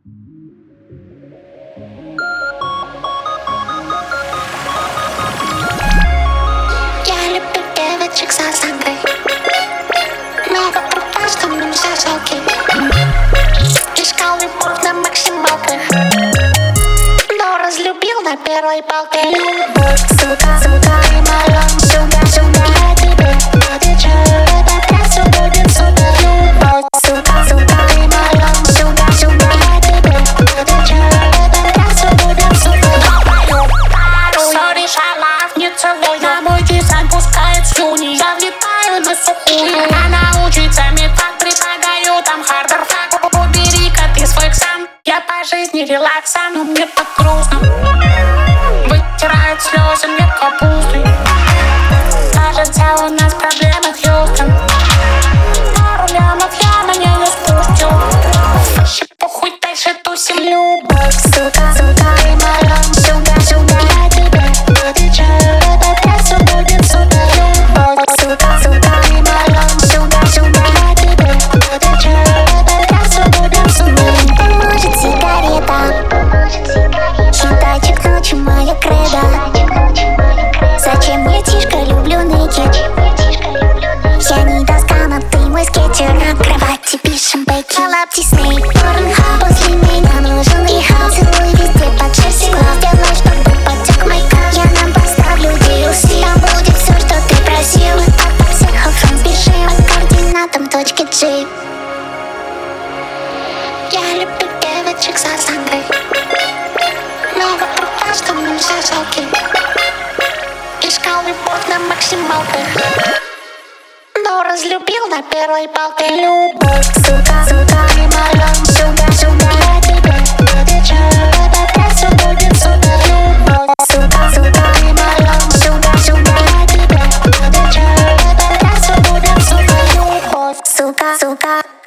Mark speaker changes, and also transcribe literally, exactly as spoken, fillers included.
Speaker 1: Я люблю девочек с осанкой, но вокруг вас там нельзя жалки. Искал любовь на максималках, но разлюбил на первой палке. Любовь, сука, сука, и малом, сюда, сюда, я тебе отвечаю, эта трасса будет супер. Любовь, сука, сука, и малом, сюда, сюда, я тебе отвечаю, эта трасса будет супер. Сори, шалав, не целую, на мой дизайн пускает слюни. Я влетаю на сухую, она научится метать, предлагаю там хардер фак. Убери-ка ты свой ксан, я по жизни релаксан, но мне так грустно. Вытирает слезы мне капустой. Кажется, у нас проблемы с Хьюстон. Пару лямов я на нее спустил. Вообще похуй, дальше тусим. Любовь, сука, сука, и малом, сюда, сюда, я тебе отвечаю, эта трасса будет супер. Любовь, сука, сука, и малом, сюда, сюда, я тебе отвечаю, эта трасса будет супер.
Speaker 2: Поможет сигарета, считайчик ночи моя кредо. Зачем мне тишка, люблю некед. Я не достану, ты мой скетчер. На кровати пишем бэки, лап Дисней, Порнхаб. После меня нужен рехаб. Целуй везде под шерсть глаз. Делай, чтобы потек майкап. Я нам поставлю ди эл си. Там будет все, что ты просил. От всех охран сбежим по координатам точки G.
Speaker 1: Я люблю девочек с осанкой, но вокруг вас там нельзя жалки. Искал любовь на максималках, но разлюбил на первой палке. Любовь, сука, сука, и малом, сюда, сюда, я тебе отвечаю, эта трасса будет супер. Любовь, сука, сука, и малом, сюда, сюда, я тебе отвечаю, эта трасса будет супер. Любовь,
Speaker 2: Сука, сука.